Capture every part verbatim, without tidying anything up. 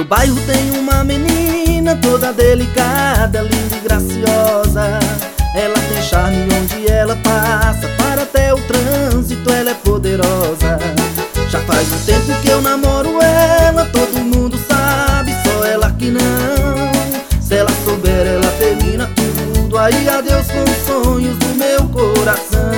bairro tem uma menina toda delicada, linda e graciosa. Ela tem charme onde ela passa, para até o trânsito ela é poderosa. Já faz um tempo que eu namoro ela, todo mundo sabe, só ela que não. Se ela souber ela termina tudo, aí adeus com os sonhos do meu coração.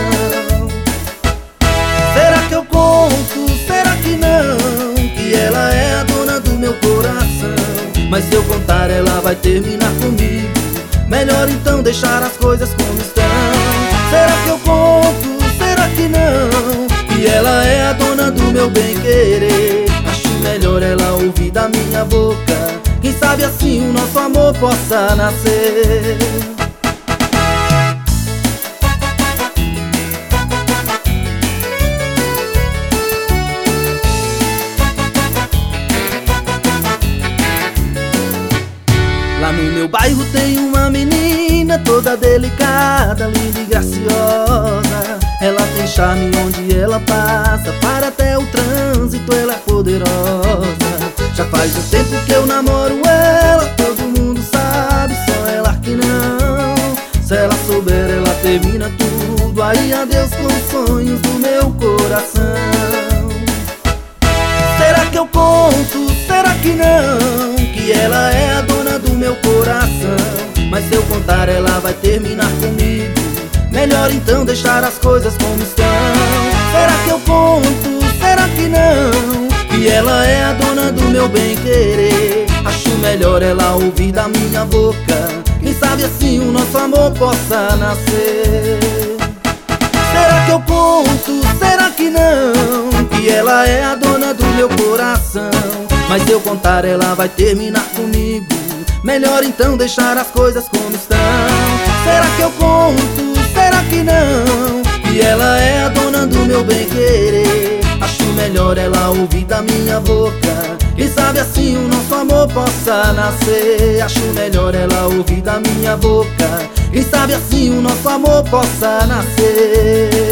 Será que eu conto, será que não, que ela é a dona do meu coração? Mas se eu contar ela vai terminar comigo, melhor então deixar as coisas como estão. Será que eu conto, será que não, que ela é a dona do meu bem-querer? Acho melhor ela ouvir da minha boca, quem sabe assim o nosso amor possa nascer. Lá no meu bairro tem uma menina toda delicada, linda e graciosa. Ela tem charme onde ela passa, para até o trânsito ela é poderosa. Já faz um tempo que eu namoro ela, todo mundo sabe, só ela que não. Se ela souber ela termina tudo, aí adeus com os sonhos do meu coração. Será que eu conto, será que não, que ela é a dona do meu coração? Mas se eu contar ela vai terminar comigo, melhor então deixar as coisas como estão. Será que eu conto, será que não, que ela é a dona do meu bem-querer? Acho melhor ela ouvir da minha boca, quem sabe assim o nosso amor possa nascer. Será que eu conto, será que não, que ela é a dona do meu coração? Mas se eu contar ela vai terminar comigo, melhor então deixar as coisas como estão. Será que eu conto, será que não, que ela é a dona do meu bem-querer? Acho melhor ela ouvir da minha boca, quem sabe assim o nosso amor possa nascer. Acho melhor ela ouvir da minha boca, quem sabe assim o nosso amor possa nascer.